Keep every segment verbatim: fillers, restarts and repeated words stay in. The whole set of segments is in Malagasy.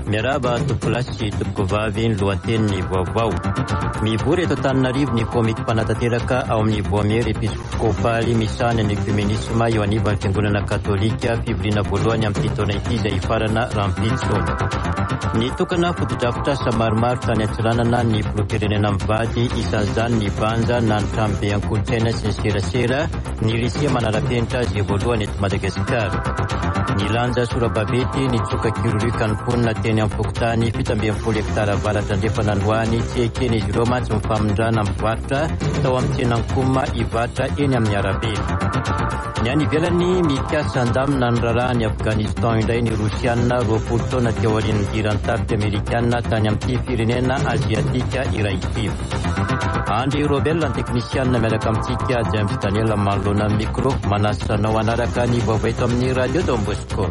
Miaraba topolasy topovavy ny lohateny vaovao. Mivory eto Antananarivo ny komity mpanantanteraka ao amin'ny voamery episkopaly misana ny ekumenisma eo anivon'ny fiangonana katolika fivoriana voalohany amin'ny taona ity izay ifarana Rampitso. Ny tokana fotodrafitrasa maromaro tany Antsiranana ny filoham-pirenena mivady isan'izany ny banja na ny tranobe an-kolontsaina sy ny serasera ny risia manara-penitra izay voalohany eto Madagasikara. Ny lanja Sorababety nitsoka kirorika ny mponina teny amin'ny fokotany fito amby folo hektara avaratra andrefana androany tsy ekeny izy ireo mantsy mifamindrana mivarotra tao amin'ny tsenan-koma ivarotra eny amin'ny arabe. Ny any ivelany mikasa andamina ny rarahany Afghanistan indray ny Rosianina roapolo taona teo aorian'ny diran-taritra Amerikanina tany amin'ity firenena aziatika iray ity. André Robel ny teknisianina miaraka amintsika James Daniel manoloana micro manasanao anaraka ny vaovao eto amin'ny radio Don Bosco.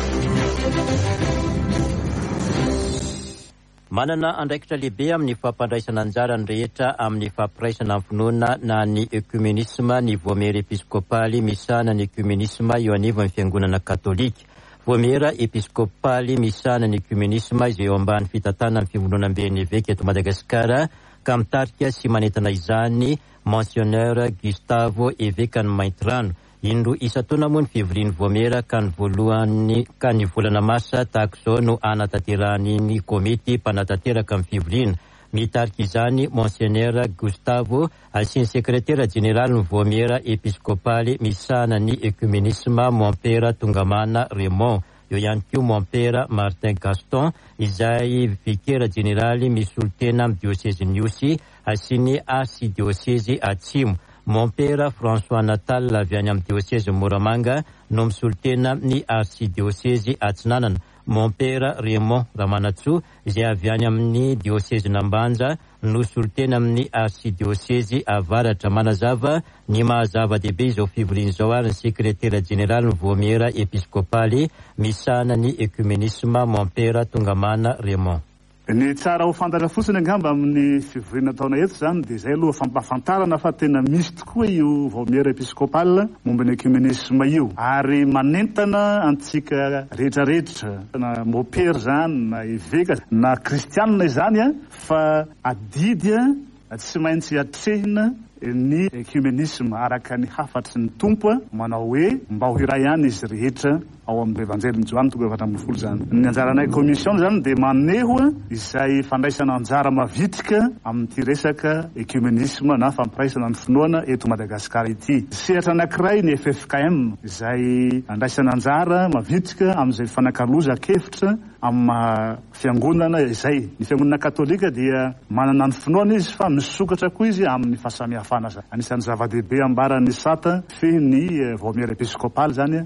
Manana andraikitra lehibe amin'ny fampandraisana anjara ny rehetra amin'ny fampiraisana amin'ny finoana na ny ekumenisma ny voamery episkopaly misana ny ekumenisma eo anivon'ny fiangonana katolika. Voamera episkopaly misana ny ekumenisma izay eo ambany fitantanana amin'ny fiangonanam-be evêque eto Madagasikara ka mitarika sy manentana izany Monseigneur Gustavo Eveka ny Maintirano. Indro isa-taona moa ny fivorian'ny voamera ka ny voalohany ka ny volana masa tahaka izao no anatanterahany ny komity mpanantanteraka amin'ny fivoriana. Mitarika izany Monseigneur Gustavo sy ny sekretera jeneraly ny voamera episkopaly misana ny ekumenisma Mompera Tungamana Raymond. Eo ihany koa Mompera Martin Gaston izay vikera jeneraly misy olotena amin'ny dioseze Niosy sy ny arsidioseze Atsimo. Mompera François Natal avy any amin'ny dioseze Moramanga no misolitena ny arsidioseze Atsinanana. Mompera Raymond Ramanatsoa izay avy any amin'ny dioseze Nambanja no solitena amin'ny arsidioseze Avaratra. Manazava ny mahazava-dehibe izao fivoriana izao ary ny sekretera jeneraly ny voamera episkopaly misana ny ekumenisma Mompera Tungamana Raymond. Ny tsara ho fantatra fotsiny angamba amin'ny fivoriana taona eto zany dia izay aloha fampahafantarana fa tena misy tokoa io voamera episkopaly momba ny ekumenisma io ary manentana antsika rehetrarehetra na mopera zany na eveka na kristianina izany a fa adidy a tsy maintsy atrehina ny ekumenisma araka ny hafatry ny tompo manao hoe mba ho iray ihany izy rehetra ao amin'ny evanjelin'i Johana toko efatra ambin'ny folo zany. Ny anjaranay komision zany dia maneho izay fandraisana anjara mavitrika amin'ity resaka ekumenisma na fampiraisana ny finoana eto Madagasikara ity. Sehatra anankiray ny F F K M izay andraisana anjara mavitrika amin'izay fanakaloza-kevitra amin'ny fiangonana izay. Ny fiangonana katolika dia manana ny finoana izy fa misokatra koa izy amin'ny fahasamihafana zany. Anisan'ny zava-dehibe ambaran'ny sata fehiny voamera episkopaly zany.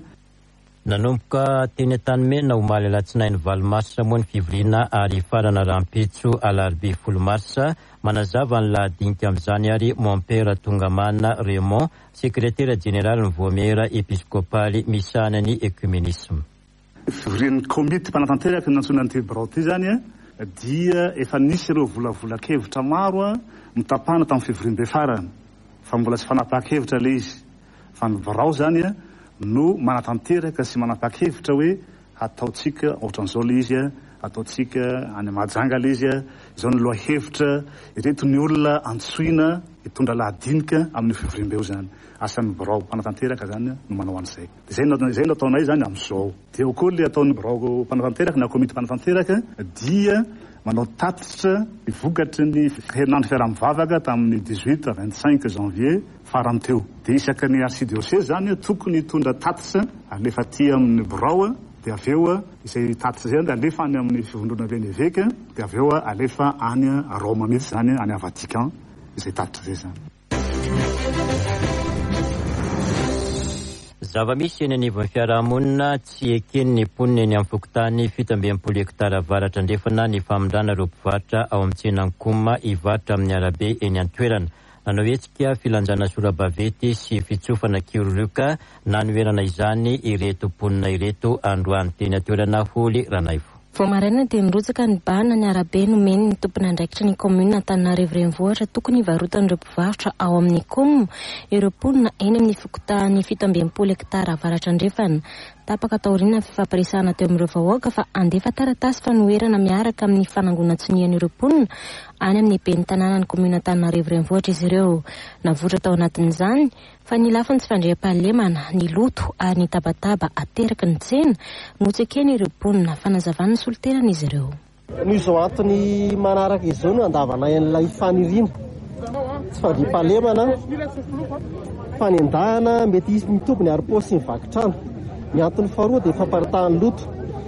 Nanomboka teny an-tanimena omaly alatsinainy valo marsa moa ny fivoriana ary farana Rampitso alarobia folo marsa manazava ny lahadinika amin'izany ary Mompera Tungamana Raymond sekretera jeneraly ny voamera episkopaly misana ny ekumenisma. Fivorian'ny komity mpanantanteraka nantsona ny Tibrao ty zany a dia efa nisy ireo volavolakevitra maro a mitapana tamin'ny fivoriam-be farany fa mbola tsy fanapahan-kevitra le izy fa ny Birao zany a no manatanteraka sy manapa-kevitra hoe ataotsika ohatran'izao le izy a ataotsika any Mahajanga le izy a izao ny loha-hevitra ireto ny olona antsoina hitondra lahadinika amin'ny fivoriam-beo zany. Asan'ny Birao manatanteraka zany no manao an'izay. Izay izay no ataonay zany amin'izao. Dia eo koa le ataon'ny Birao manatanteraka na komity manatanteraka dia manao tatitra ivokatry ny herinandro fiaraha-mivavaka tamin'ny dix-huit vingt-cinq janvier farany teo. Dia isaka ny arsidioseze zany tokony hitondra tatitra alefa aty amin'ny Birao dia avy eo izay tatitra izay dia alefa any amin'ny fivondronam-be ny evêque dia avy eo alefa any a Roma mihitsy zany any a Vatican izay tatitra izay zany. Zava-misy eny anivon'ny fiarahamonina tsy ekeny ny mponina eny amin'ny fokotany fito amby enimpolo hektara avaratra andrefana ny famindrana ireo mpivarotra ao amin'ny tsenan-koma ivarotra amin'ny arabe eny an-toerana. Nanao hetsika filanjana Sorabavety sy fitsofana kiroroka nanoerana izany ireto mponina ireto androany teny an-toerana Holy Ranaivo. Vao maraina dia nirotsaka ny bana ny arabe nomeny ny tompona andraikitra ny komuna Antananarivo renivohitra tokony hivarotan'ireo mpivarotra ao amin'ny kom ireo mponina eny amin'ny fokotany fito amby enimpolo hektara avaratra andrefana. tapaka taoriana fifampiresahana teo amin'ireo vahoaka fa andefa taratasy fanoherana miaraka amin'ny fanangonantsinian'ireo mponina any amin'ny ben'ny tanàna ny komina Antananarivo renivohitra izy ireo. Navotra tao anatin'izany fa ny lafiny tsy fandriam-pahalemana ny loto ary ny tabataba ateraka ny tsena no tseken'ireo mponina fanazavana ny soliterana izy ireo. Nizao antony manaraka izao no andavana an'ilay faniriana tsy fandriam-pahalemana fanendahana mety izy mitombo ny ari-paosy ny vakitrano. Ny antony faharoa dia famparitahany loto.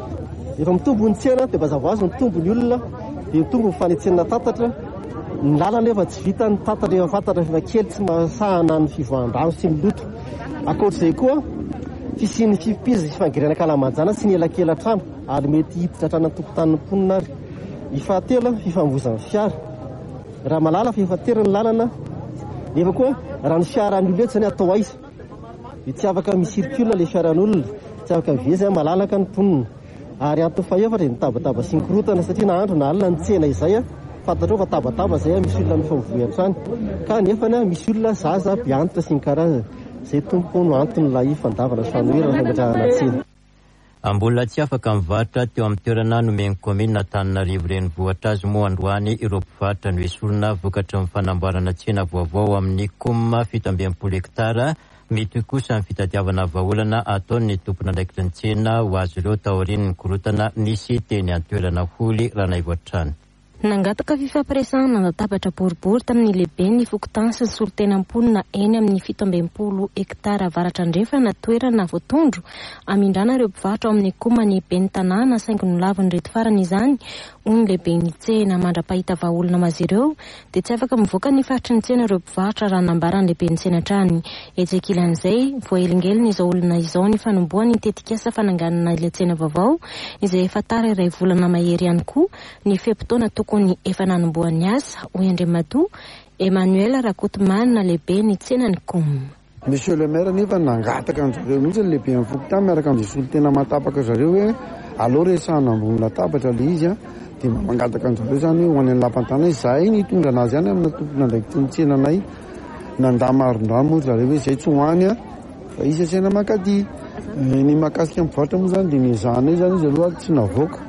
Efa mitombo ny tsena dia mazava azy mitombo ny olona dia mitombo ny fanetsena tatatra. Ny lalana efa tsy vita ny tatatra efa fantatra efa kely tsy mahasahana ny fivoahan-drano sy ny loto. Ankoatr'izay koa fisian'ny fifipizana sy fangirana kalamanjana sy ny elakelan-trano ary mety hiditra hatrany an-tokotanin'ny mponina ary. Ny fahatelo fifambozan'ny fiara. Raha malala fa efa tery ny lalana nefa koa raha ny fiaran'ny olona zany atao aiza dia tsy afaka misirikula ilay fiaran'olona, tsy afaka mivezy malalaka ny mponina. Ary antony fahaefatra ny tabataba sy ny korotana satria na andro na alina ny tsena izay fantatrao fa tabataba izay misy olona mifamovohan-trano ka nefa misy olona zaza mpiantitra sy ny karazana. Izay tompo no antony ilay fandavana sy fanoherana fametrahana tsena. Ambola tsy afaka mivarotra teo amin'ny toerana nomen'ny komina Antananarivo renivohitra azy moa androany ireo mpivarotra no esorina vokatra amin'ny fanamboarana tsena vaovao amin'ny komma fito amby enimpolo hektara mety kosa amin'ny fitadiavana vahaolana ataon'ny tompona andraikitra ny tsena ho azy ireo taorian'ny korotana nisy teny an-toerana holy Ranaivoatrano. Nangataka fifampiresahana latabatra boribory tamin'ny lehibe ny fokotansy sy solitena mponina eny amin'ny fito amby enimpolo hektara avaratra andrefana toerana voatondro amindrana ireo mpivarotra ao amin'ny koma ny ben'ny tanàna saingy no laviny reto farany izany hoy ny lehibe ny tsena mandra-pahita vahaolana azy ireo dia tsy afaka mivoaka ny faritry ny tsena ireo mpivarotra raha nambarany lehibe ny tsena trany. Etsekilan'izay voahelingelina izao olona izao ny fanomboany tetikasa fananganana ilay tsena vaovao izay efa tara iray volana mahery ihany koa ny fepotona kony efa nanomboan'ny asa hoy Andriamatoa Emmanuel Rakotomana lehibe ny tsena ny kom. Monsieur le maire nefa nangataka an'zareo mihitsy ny lehibe amin'ny fokotany miaraka amin'ny solitena matapaka zareo hoe aleo resahana ambony latabatra le izy dia mangataka an'zareo zany ho any lampantanay izahay nitondra anazy any amina tompona andraikitra ny tsenanay nandà maron-drano moa zareo hoe izay tsy hoany fa izy tsena makady. Ny mahakasika mivarotra moa zany dia nizahanay zany izy aloha tsy navoaka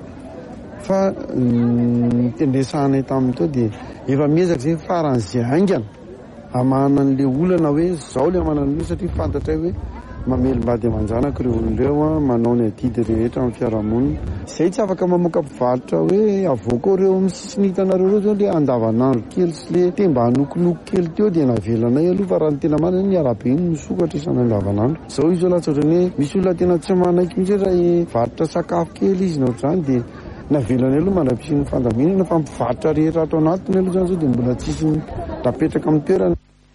fa nitendresahanay tamin'ny teo dia efa miezaka izay faran'izay aingana amana an'ilay olana hoe zao ilay manana an'io satria fantatray hoe mamelim-bady aman-janaka ireo olon'ireo manao ny adidy rehetra amin'ny fiarahamonina. Izay tsy afaka mamoaka mpivarotra hoe avoaka ireo amin'ny sisiny hitanareo ireo zao ilay andavanandro kely sy ilay temba hanokonoko kely teo dia navelanay aloha fa raha ny tena marina ny arabe iny misokatra isana andavanandro. Izao izy latsa ohatrany hoe misy olona tena tsy manaiky mihitsy raha varotra sakafo kely izy na ohatr'izany dia navelany aloha mandra-pisin'ny fandaminana fa mpivarotra rehetra ato anatiny aloha zany zao dia mbola tsisy rapetraka amin'ny toerana.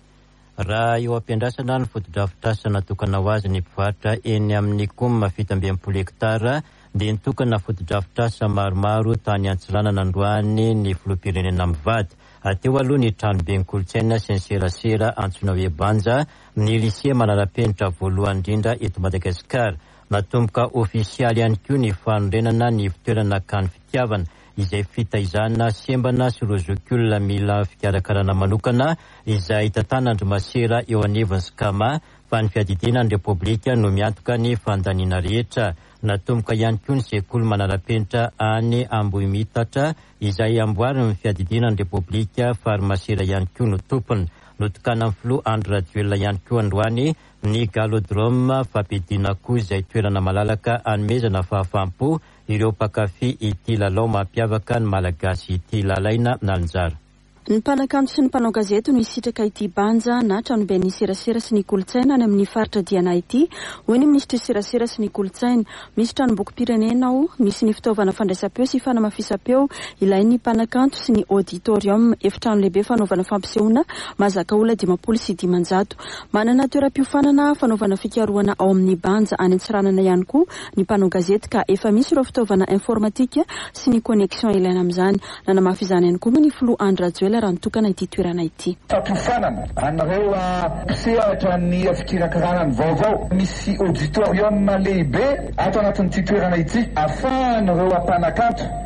Raha eo ampiandrasana ny fotodrafitrasa natokana ho azy ny mpivarotra eny amin'ny komma fito amby enimpolo hektara dia nitokana fotodrafitrasa maromaro tany Antsiranana androany ny filoham-pirenena mivady. Ateo aloha ny tranobe ny kolontsaina sy ny serasera antsoina hoe Banja ny lycée manara-penitra voalohany indrindra eto Madagasikara. Natomboka ofisialy ihany koa ny fanorenana ny fitoerana kany fitiavana izay fitaizana sembana sy ireo zokiolona mila fikarakarana manokana izay tantanana Andrimasera eo anivon'ny Skama fa ny fiadidinan'ny Repoblika no miantoka ny fandaniana rehetra. Natomboka ihany koa ny sekoly manara-penitra any Ambohimitatra izay amboariny fiadidinan'ny Repoblika Farmasera ihany koa no tompony. Notokana amin'ny filoha Andry Rajoelina ihany koa androany ny galodrome fampidina koa izay toerana malalaka anomezana fahafaham-po ireo mpakafy ity lalao mampiavaka ny malagasy ity lalaina nalinjara. Ny mpanakanto sy ny mpanao gazety no hisitraka ity Banja na tranoben'ny serasera sy ny kolontsaina any amin'ny faritra Diana ity hoy ny ministra serasera sy ny kolontsaina. Misy tranombokim-pirenena ao misy ny fitaovana fandraisam-peo sy fanamafisam-peo ilain'ny mpanakanto sy ny auditorium efitrano lehibe fanaovana fampisehoana mazaka olona dimampolo sy dimanjato. Manana toeram-piofanana fanaovana fikarohana ao amin'ny Banja any Antsiranana ihany koa ny mpanao gazety ka efa misy ireo fitaovana informatika sy ny connexion ilaina amin'izany. Nanamafy izany ihany koa ny filoha Andry Rajoelina raha nitokana ity toerana ity. Fampifanana anareo mpisehatra ny fikarakarana ny vaovao misy auditorium lehibe ato anatin'ity toerana ity ahafahanareo mpanakanto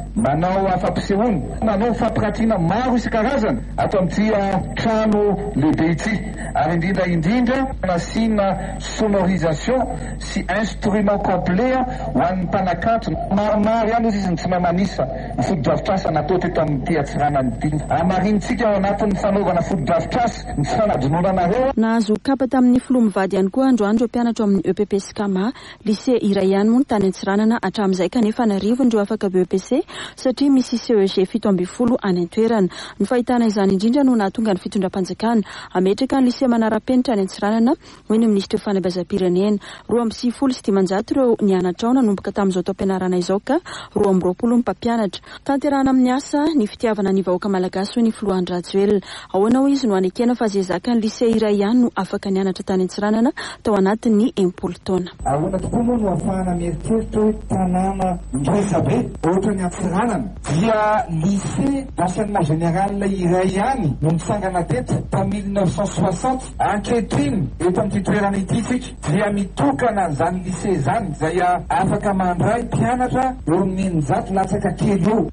manao afampisehoana, manao fampiratiana maro isan-karazana ato amin'ity trano lehibe ity, ary indrindra indrindra nasina sonorisation sy instrument complet ho an'ny mpanakanto maromaro ihany izy izy ny tsy mahay manisa ny fodi-drafitrasa natao teto amin'ity atsiranany ity. Amarinitsika ao anatin'ny fanaovana fodi-drafitrasa ny fanadinonanareo. Nahazo kapa tamin'ny filoha mivady ihany koa androandro mpianatra amin'ny E P P S Kama, lycée iray ihany moa ny tany Antsiranana hatramin'izay kanefa narivo ndreo afaka be E P C satria misy C E G fito amby folo any an-toerana. Ny fahitana izany indrindra no nahatonga ny fitondram-panjakana ametraka ny lycée manara-penitra any Antsiranana hoy ny ministra fanabazam-pirenena. Roa amby sivy folo sy dimanjato ireo nianatra ao nanomboka tamin'izao taom-pianarana izao ka roa amby roapolo ny mpampianatra. Tanterahana amin'ny asa ny fitiavana ny vahoaka malagasy hoy ny Filoha Rajoelina. Ahoana hoy izy no anekena fa zezaka ny lycée iray ihany no afaka nianatra tany Antsiranana tao anatin'ny enimpolo taona. Ahoana tokoa moa no ahafahana mieritreritra hoe tanàna ndraisabe ohatra ny Antsiranana dia lycée d'enseignement général iray ihany no nitsangana teto tamin'ny mille neuf cent soixante. Ankehitriny eto amin'ity toerana ity sika dia mitokana zany lycée zany izay afaka mandray mpianatra eo amin'ny eninjato latsaka kely eo.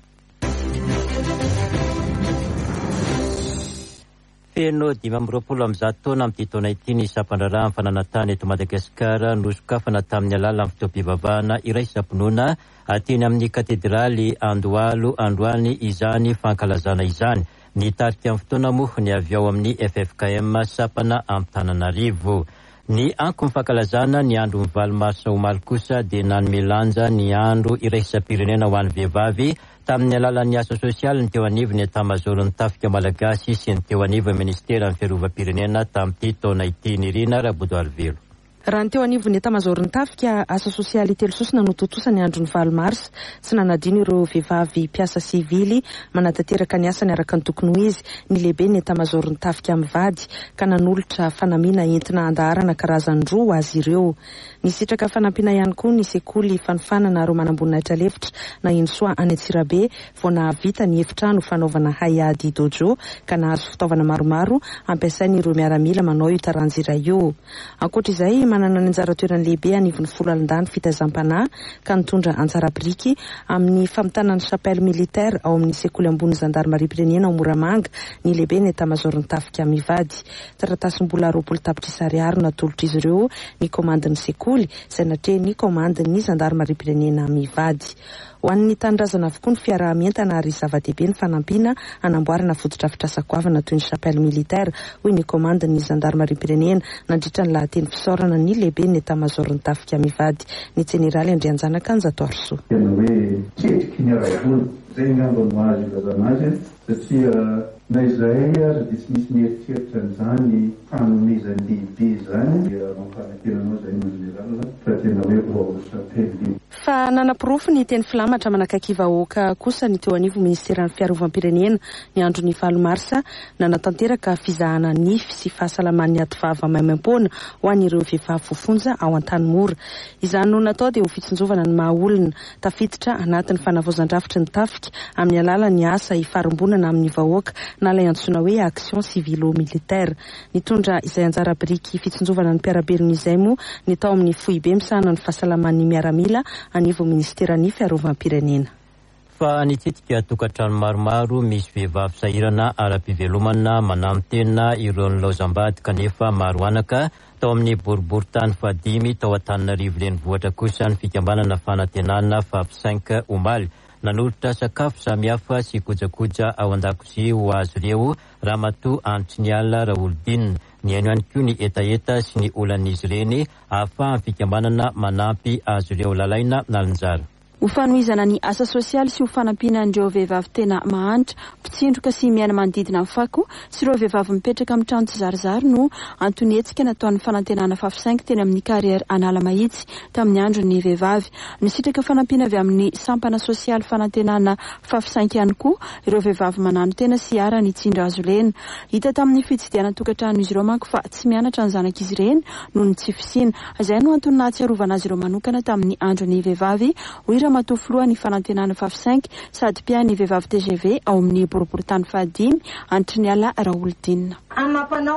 Feno dimy amby roapolo amby zato taona amin'ity taona ity ny sampandraraha fananantany eto Madagasikara nosokafana tamin'ny alalan'ny fitoam-pivavahana iray sampinoana ateny amin'ny katedraly Andohalo Androany izany fankalazana izany. Ny tarika amin'ny fotoana moa ny avy ao amin'ny F F K M sapana Antananarivo. Ny anko fankalazana ny andro mivaly marsa omaly kosa dia nanome lanja ny andro iraisam-pirenena ho an'ny vehivavy tamin'ny alalan'ny asa sosialy ny teo anivony etat-majoron'ny tafika malagasy sy ny teo anivony ministera ny fiarovam-pirenena tamin'ity taona ity. Nirina Rabodoary Velo. Raha ny teo anivony etat-majoron'ny tafika asa sosialy telo sosina no totosany andro ny valo marsa sy nanadino ireo vehivavy mpiasa sivily manatanteraka ny asany araka ny tokony ho izy. Ny lehibe ny etat-majoron'ny tafika mivady ka nanolotra fanamina entina andaharana karazany roa ho azy ireo. Ny sitraka fanampiana ihany koa ny sekoly fanofanana ro manambonina lefitra na Insoa any Antsirabe vao nahavita ny efitrano fanaovana haiady dojo ka nahazo fitaovana maromaro ampiasainy ireo miaramila manao io taranjy iray io. Ankoatr'izay manana ny anjara toerany lehibe anivon'ny folo alindany fitazam-panahy ka nitondra anjara biriky amin'ny famitana ny chapelle militaire ao amin'ny sekoly ambony zandarmarie-pirenena ao Moramanga. Ny lehibe ny etat-majoron'ny tafika mivady. Taratasy mbola roapolo tapitrisa ariary natolotra izy ireo ny komandin'ny sekoly izay natrea ny komandin'ny zandarmarie-pirenena mivady. Ho an'ny tanindrazana avokoa ny fiarahamientana ary zava-dehibe ny fanampiana anamboarana fotodrafitrasa goavana toy ny chapelle militaire hoy ny komandin'ny zandarmarie-pirenena nandritra ny lahateny fisaorana ny lehibe ny etat-majoron'ny tafika mivady ny jeneraly Andrianjanaka Anjatorso. Tena hoe ketriky ny araholo zay ngamba no azo ilazana azy satria na izahay ary dia tsy misy mieritreritra n'izany fanomezany lehibe zany dia mampanantenanao zay manjeralina fa tena hoe vao chapelle. Fa nanapirofo ny teny filamatra manakaiky vahoaka kosa ny teo anivo ministeran'ny fiarovam-pirenena ny andro ny valo marsa nanatanteraka fizahana nify sy fahasalaman'ny ativava maimaim-poana ho an'ireo vehivavy fofonja ao Antanimora. Izany no natao dia ho fitsinjovana ny mahaolona tafiditra anatin'ny fanavozan-drafitry ny tafika amin'ny alalan'ny asa ifarimbonana amin'ny vahoaka na ilay antsoina hoe action civilo-militaire. Nitondra izay anjara biriky fitsinjovana ny mpiarabelona izay moa ny tao amin'ny foibe misahana ny fahasalaman'ny miaramila anivyo ministeran'ny fiarovam-pirenena. Fa nitsidika tokantrano maromaro misy vehivavy sahirana ara-pivelomana manamtena ireo ny laozambady kanefa maro anaka tao amin'ny boriboritany fadimy tao Antananarivo renivohitra kosa ny fikambanana fanantenana F A P cinq omaly nanolotra sakafo samihafa sy kojakoja ao an-dakozia ho azy ireo Ramatoa Antriniala Raolodinina. Ny haino ihany koa ny etaeta sy ny olan'izy ireny ahafahany fikambanana manampy azy ireo lalaina nalinjara. Ho fanohizana ny asa sosialy sy ho fanampiana andreo vehivavy tena mahantra, mpitsindroka sy miaina manodidina ny fako sy ireo vehivavy mipetraka amin'ny trano tsy zarizary no antony hetsika nataon'ny fanantenana F A P cinq teny amin'ny kariera Analamahitsy tamin'ny andro ny vehivavy. Ny sitraka fanampiana avy amin'ny sampana sosialy fanantenana F A P cinq ihany koa ireo vehivavy manano tena sy ara ny tsindra azo lena. Hita tamin'ny fitsidiana tokantrano izy ireo manko fa tsy mianatra ny zanak'izy ireny noho ny tsy fisiana. Izay no antony nahatsiarovana azy ireo manokana tamin'ny andro ny vehivavy Ramatoa Filoha ny fanantenana F A P cinq sady pia ny vehivavy T G V ao amin'ny boriboritany fahadimy Antriniala Raolodinina. Amam-panao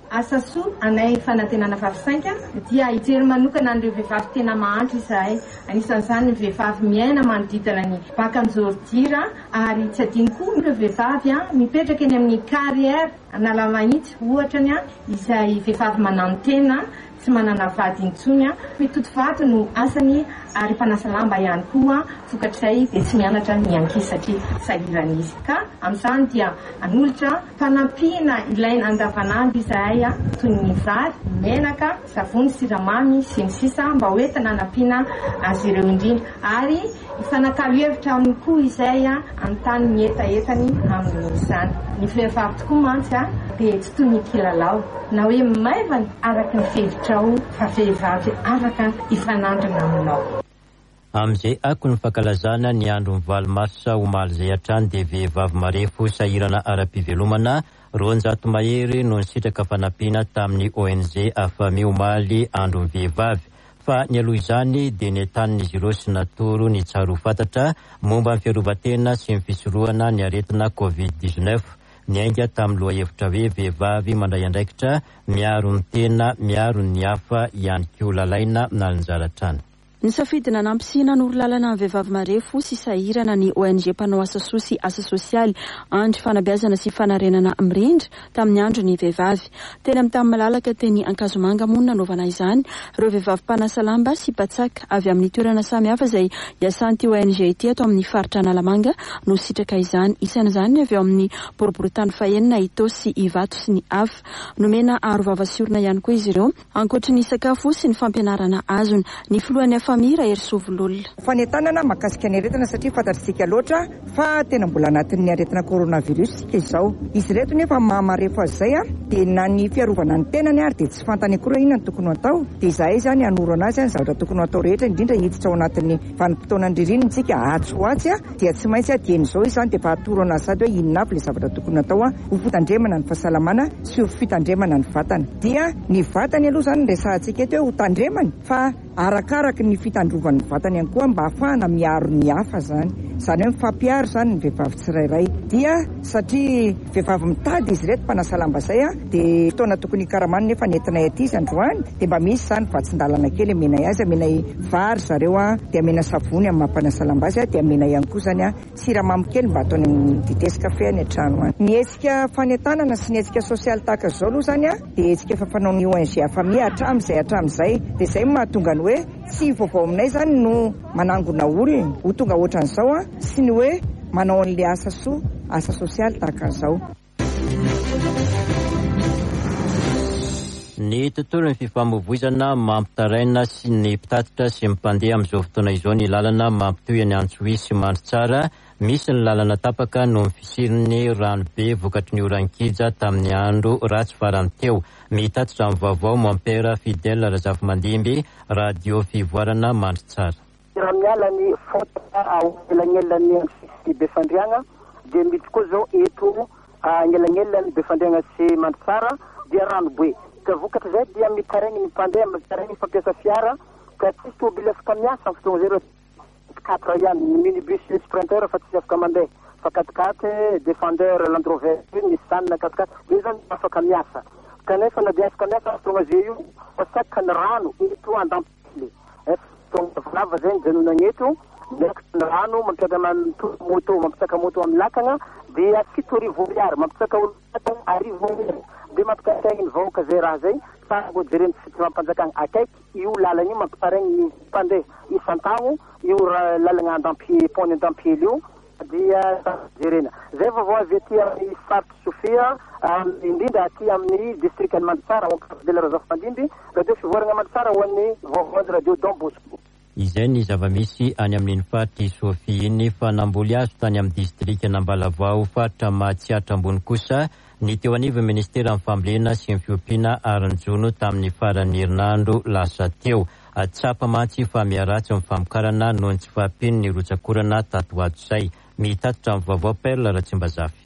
asa soa anay fanantenana vavisainka dia hijery manokana an'ireo vehivavy tena mahantra izahay. Anisan'izany ny vehivavy miaina manodidina ny bakanjorjira ary tsy adiny koa ireo vehivavy mipetraka eny amin'ny carrière analamahitsy ohatrany izay vehivavy manano tena tsy manana vady intsony mitoto vato no asany ary mpanasa lamba ihany koa vokatr'izay dia tsy mianatra miankizy satria sahirana izy. Ka amin'izany dia anolotra fanampiana ilaina andavanandro izahay toy ny vary, menaka, savony, siramamy sy ny sisa mba hoentina hanampiana azy ireo indrindra ary ifanakalo hevitra aminy koa izay anontany ny etaetany amin'izany. Ny vehivavy tokoa mantsy dia tsy toy ny kilalao na hoe maivana araka ny fevitrao fa vehivavy araka ifanandrina aminao. Amin'izay ako ny fankalazana ny andro ny valo marsa omaly izay hatrany dia vehivavy marefo sahirana ara-pivelomana roanjato mahery no nisitraka fanampiana tamin'ny O N G afamy omaly andro ny vehivavy. Fa ny aloha izany dia nentanin'izy ireo sy natoro ny tsara ho fantatra momba ny fiarovan-tena sy ny fisorohana ny aretina covid dix-neuf. Niainga tamin'ny loha hevitra hoe vehivavy mandray andraikitra miaro ny tena miaro ny hafa ihany koa lalaina na anjara-trano. Ny safidina nampisina norolalana amin'ny vehivavy marefo sy sahirana ny O N G mpanao asa soa sy asa sosialy andro fanabeazana sy fanarenana mirindra tamin'ny andro ny vehivavy. Teny amin'ny tany malalaka teny Ankazomanga moa nanaovana izany ireo vehivavy mpanasa lamba sy patsaka avy amin'ny toerana samy hafa izay iasan'ity O N G ity ato amin'ny faritra Analamanga no sitraka izany. Isan'izany avy eo amin'ny boriboritany fahenina Itô sy Ivato sy ny hafa. Nomena arovava sy orona ihany koa izy ireo ankoatra ny sakafo sy ny fampianarana azony. Ny filohan'ny famira erisovolola. Fanentanana makasika ny aretina satria fantatritsika loatra fa tena mbola anatin'ny aretina coronavirus sika izao. Izy reto nefa mahamarefo azy zay dia na ny fiarovana ny tenany ary dia tsy fantany akory inona ny tokony atao. Dia izahay zany anoro anazy ny zavatra tokony atao rehetra indrindra hiditra ao anatin'ny vanim-potoanan'ny ririnina tsika atso ho atsy dia tsy maintsy adieny izao izany dia fahatoro anazy sady hoe inona avy le zavatra tokony atao ho fitandremana ny fahasalamana sy ho fitandremana ny vatana. Dia ny vatany aloha zany resahantsika eto hoe ho tandremany fa arakaraka ny fitandrovan'ny vatany ihany koa mba ahafahana miaro ny hafa zany. Zany hoe mifampiaro zany ny vehivavy tsirairay. Dia satria vehivavy mitady izy reto mpanasa lamba zay dia fotoana tokony karamany nefa nentinay aty izy androany dia mba misy zany vatsin-dalana kely amenay azy, amenay vary zareo dia amena savony amin'ny mampanasa lamba azy dia amena ihany koa zany siramamy kely mba ataony amin'ny dite sy kafe any an-trano any. Ny hetsika fanentanana sy ny hetsika sosialy tahaka izao aloha zany dia hetsika efa fanao ny O N G afamy hatramin'izay hatramin'izay dia izay mahatonga ny hoe tsy vaovao aminay zany no manangona olona ho tonga ohatran'izao sy ny hoe manao an'ilay asa soa asa sosialy tahaka an'izao. Ny tontolo ny fifamoivoizana mampitaraina sy ny mpitatitra sy mpandeha amin'izao fotoana izao ny lalana mampitohy ny antsohy sy mandro tsara. Misy ny lalana tapaka no mifisiriny rano be vokatry ny orankija tamin'ny andro ratsy farany teo. Mitatitra amin'ny vaovao Mampera Fidèle Razafy Mandimby, radio fivoarana mandro tsara. Raha miala ny fota ao elanelan'ny sy Befandriagna dia miditra koa zao eto agnelagnelany Befandriagna sy mandro tsara dia rano be. Ka vokatra zay dia mitaraigny ny mpandeha mitaraigny fampiasa fiara ka tsisy tôbily afaka miasa amin'ny fotoana zay quatre ihany ny minibus sprinter fa tsy afaka mandeha fa quat-quatre Defender Land Rover Nissan quat-quatre dia zany afaka miasa kanefa na dia afaka miasa fotoana zay io pasaka ny rano eto andampile fotoana volava zay nijanonagny eto miakatra ny rano mampiaka moto mampisaka moto amin'ny lakana dia fito arivo ariary mampisaka olo arivo ariary dia mampitaraigny ny vahoaka zay raha zay tango jereny tsy mampanjakana akaiky io lalana io mampitaraigny ny mpandeha isan-tagno io lalana andampie pony andampily io dia jerena zay vaovao avy aty amin'ny faritra Sofia indrindra aty amin'ny district any Mantsara Fidèle Razafy Mandimby radio fivoarana Mantsara ho an'ny vaovao radio Don Bosco. Izay ny zava-misy any amin'iny faritra Sofia iny fa namboly azo tany amin'ny district Nambalavao faritra Mahatsiatra ambony kosa ny teo anivo ministera amin'ny fambolena sy ny fiompiana aranjono tamin'ny faran'ny herinandro lasa teo. Atsapa mantsy fa miaratsy amin'ny famokarana noho ny tsy fahampiany ny rotsakorana tato ato izay. Mitatitra amin'ny vaovao Perla Ratsimbazafy.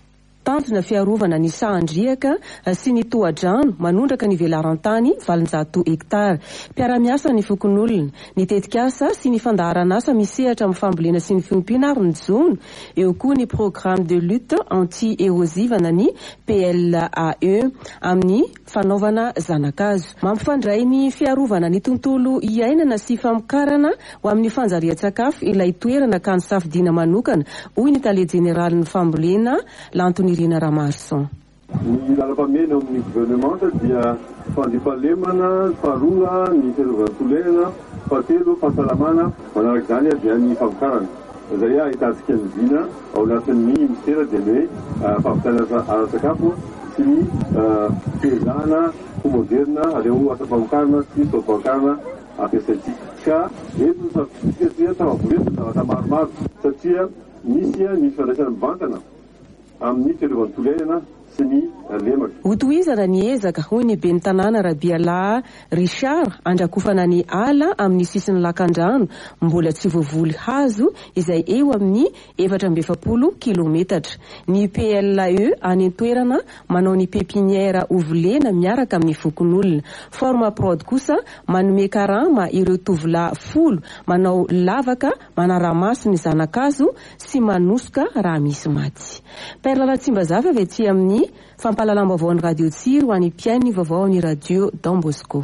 mitandrina fiarovana ny sahandriaka sy ny tohadrano manondraka ny velarantany valonjato hektara. Mpiara-miasa ny fokon'olona, ny tetikasa sy ny fandaharan'asa misehatra amin'ny fambolena sy ny fiompiana ary ny zono. Eo koa ny programme de lutte anti-érosivana ny P L A E amin'ny fanaovana zanakazo. Mampifandray ny fiarovana ny tontolo iainana sy famokarana ho amin'ny fanjarian-tsakafo ilay toerana ka ny safidiana manokana, hoy ny tale jeneraly ny fambolena Lantonirina Ramarson. Ny lalam-pamena amin'ny gouvernement dia fandifalemana, faharoa ny fiarovan-tolena, fahatelo fahasalamana, manaraka izany dia ny famokarana. Izay ahitantsika ny vina ao anatin'ny ministera dia hoe fampitana ara-sakafo sy ny fehezahana ho moderna aleo asa famokarana sy soafamokarana ampiasaintsika. Ka eto satria tavavolena zavatra maromaro satria misy ny fifandraisana mivantana amin'ny fiarovan-tolena sy ny lemaka. Hotohizana ny ezaka hoy ny ben'ny tanàna Rabiala Richard andrakofana ny ala amin'ny sisiny lakan-drano mbola tsy voavoly hazo izay eo amin'ny efatra amby efapolo kilometatra. Ny P L A E any an-toerana manao ny pepinière ovolena miaraka amin'ny fokon'olona. Forma prod kosa manome karama ireo tovolahy folo manao lavaka manara-maso ny zanakazo sy manosoka raha misy maty. Perla Tsimbazafa vetsy amin'ny fampahalalam-baovao ny radio Tsiro any mpiainy vaovao ny radio Don Bosco.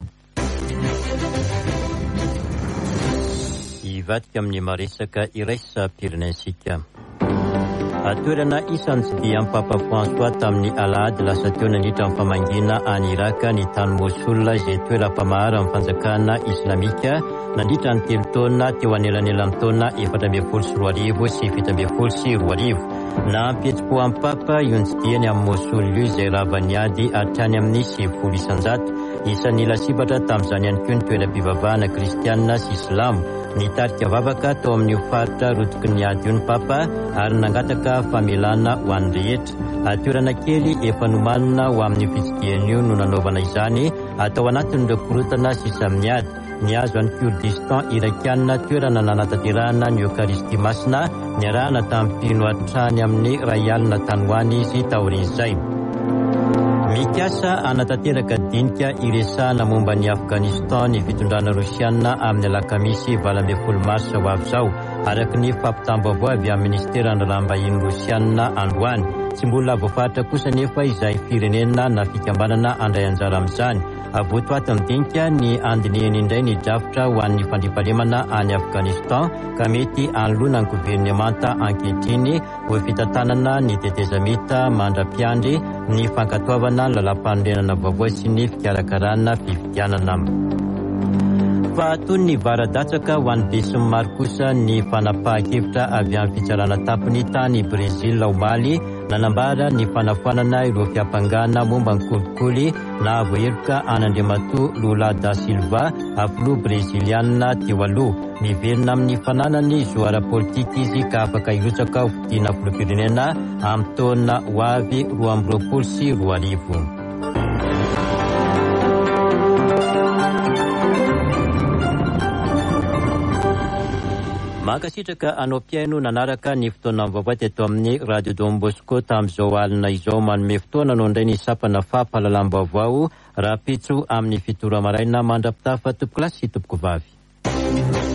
Ivadika amin'ny maresaka iraisam-pirenensika. Atoerana isan'ny tsy dia Papa François tamin'ny alahady lasa teo nandritra amin'ny famangina any Iraka ny tany Mosul izay toeram-pamahara amin'ny fanjakana islamika nandritra ny telo taona teo anelanelan'ny taona efatra ambin'ny folo sy roa arivo sy fito ambin'ny folo sy roa arivo. Nampihetsi-po amin'ny Papa io ny tsy diany amin'ny Mosul io izay rava niady hatrany amin'ny sivifolo isanjato. Isan'ny lasibatra tamin'izany ihany koa ny toeram-pivavahana kristianina sy islamo. Nitarika vavaka tao amin'ny faritra rotiky niady io ny Papa ary nangataka famelana ho an'ny rehetra. Atoerana kely efa nomanina ho amin'ny fitsikiany io no nanaovana izany atao anatin'ireo korotana sisa miady. Niazo an'ny Kurdistan irakianina toerana nanataterahana ny Eucharistie masina niarahana tamin'ny mpino hatrany amin'ny ray alina tany hoany izy taorin'izay. Mikasa anatanteraka dinika iresahana momba ny Afghanistan ny fitondrana Rosiana amin'ny alakamisy valo ambin'ny folo marsa ho avy izao araka ny fampitam-baovao avy amin'ny ministera ny rambahiny Rosiana androany. Tsy mbola voafaritra kosa nefa izay firenena na fikambanana andray anjara amin'izany. Avotoaty amin'ny dinika ny andinihany indray ny drafitra ho an'ny fandrimpahalemana any Afghanistan ka mety anolona ny governemanta ankehitriny ho fitantanana ny tetezamita mandra-piandry ny fankatoavana ny lalam-panorenana vaovao sy ny fikarakarana fifidianana. Fahatony ny varadatsaka ho an'ny besin'ny maro kosa ny fanapahan-kevitra avy amin'ny fitsarana tampony tany Brezil ao Mali nanambara ny fanafoanana ireo fiampangana momba ny kolikoly na voaheloka an'Andriamatoa Lula da Silva afilo brezilianina teo aloha. Miverina amin'ny fananany zoara politika izy ka afaka hirotsaka ho fidiana filoham-pirenena amin'ny taona ho avy roa amby roapolo sy roa arivo. Mankasitraka anao mpiaino nanaraka ny fotoana vaovao teto amin'ny radio Don Bosco tamin'izao alina izao manome fotoana anao indray ny sapana fampahalalam-baovao raha pitso amin'ny fitoro maraina mandrapitafa tompoko lasy sy tompoko vavy.